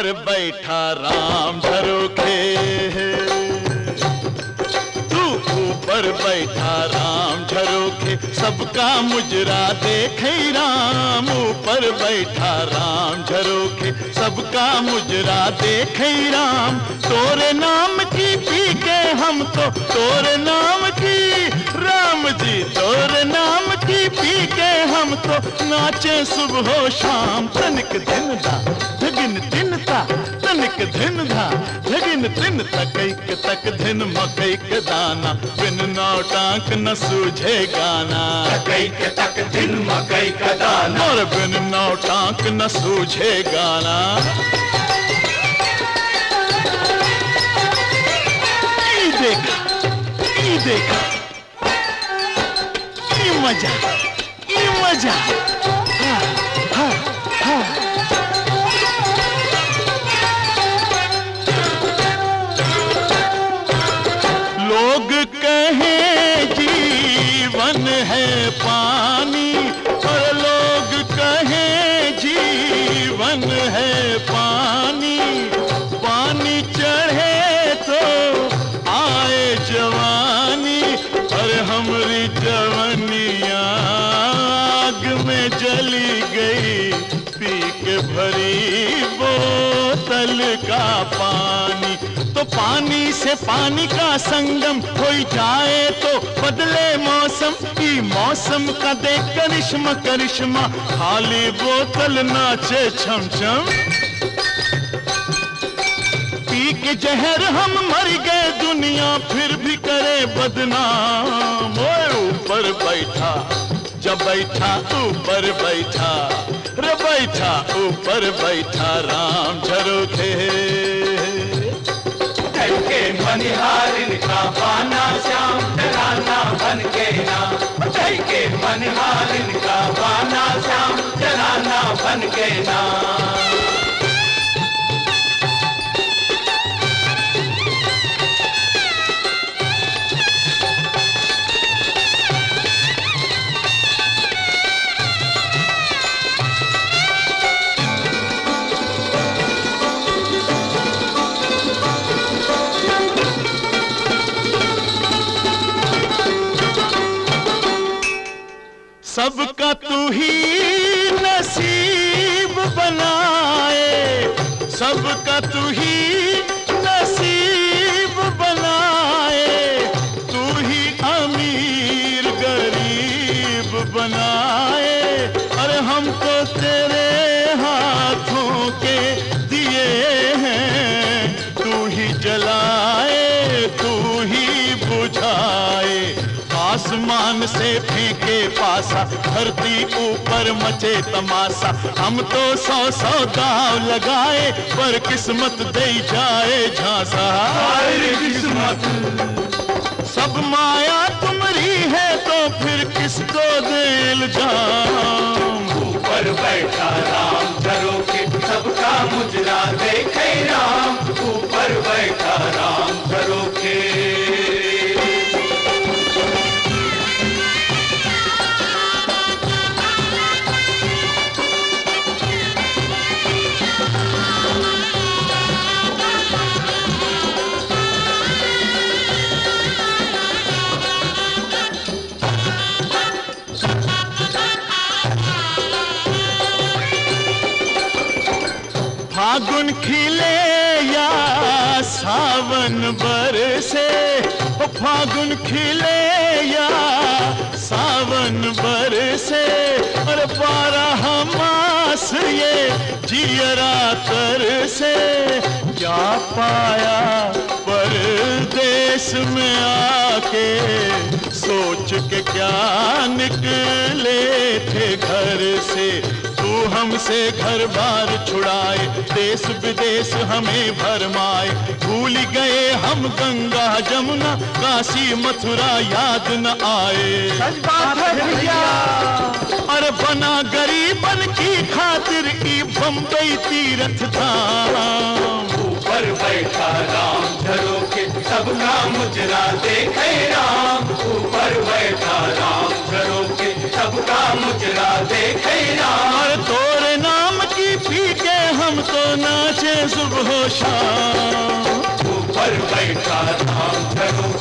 ऊपर बैठा राम झरोखे, तू ऊपर बैठा राम झरोखे, सबका मुजरा देखे राम। ऊपर बैठा राम झरोखे, सबका मुजरा देखे राम। तोरे नाम की पी के हम तो, तोरे नाम की राम जी, तोरे नाम की पी के हम तो नाचे सुबह शाम। तनिक दिन दा धगिन दिन ता, तनिक दिन धा धगिन दिन तकैक तक दिन मकैक दाना। बिन नौटांक न सूझे गाना, तकैक तक दिन मकैक दाना। और बिन नौटांक न सूझे गाना। ई देखा, ई देखा, ई मजा, ई मजा। हाँ, हाँ, हाँ। लोग कहें जीवन है पानी, और लोग कहें जीवन है पानी। पानी चढ़े तो आए जवानी, और हमरी जवानियाँ आग में जली गई। पी के भरी बोतल का पानी, तो पानी से पानी का संगम हो जाए तो बदले मौसम। की मौसम का देख करिश्मा करिश्मा, खाली बोतल नाचे छम छम। पी के जहर हम मर गए, दुनिया फिर भी करे बदनाम। ओए ऊपर बैठा जब बैठा, ऊपर बैठा रे बैठा, ऊपर बैठा राम झरोखे। के मनिहारिन का बाना श्याम जनाना बन के ना। के मनिहारिन का बाना श्याम जनाना बन के ना। सबका तू ही नसीब बनाए, सबका तू ही नसीब बनाए। तू ही अमीर गरीब बनाए, अरे हम तो तेरे हाथों के दिए हैं। तू ही जलाए, तू ही बुझाए। आसमान से फेंके पासा, धरती ऊपर मचे तमाशा। हम तो 100 दाव लगाए, पर किस्मत दे जाए झांसा। किस्मत सब माया तुम्हारी है तो फिर किसको दे इल्जाम। ऊपर बैठा राम झरोखे, सबका मुजरा देखे राम। ऊपर बैठा राम झरोखे। फागुन खिले या सावन बरसे, ओ फागुन खिले या सावन बरसे। और 12 मास ये जियरा तरसे। क्या पाया परदेश में आके, सोच के क्या निकले थे घर से। तू हमसे घर बार छुड़ाए, देश विदेश हमें भरमाए। भूल गए हम गंगा जमुना, काशी मथुरा याद न आए। सच बात है भैया। अरे बना गरीबन की खातिर की बम्बई तीर्थ धाम। ऊपर बैठा राम झरोखे, सबका मुजरा देखे राम। ऊपर बैठा राम झरोखे, सबका मुजरा देखे राम। और तोरे नाम की पी के हम तो नाच नाचे सुबह शाम। ऊपर बैठा राम झरोखे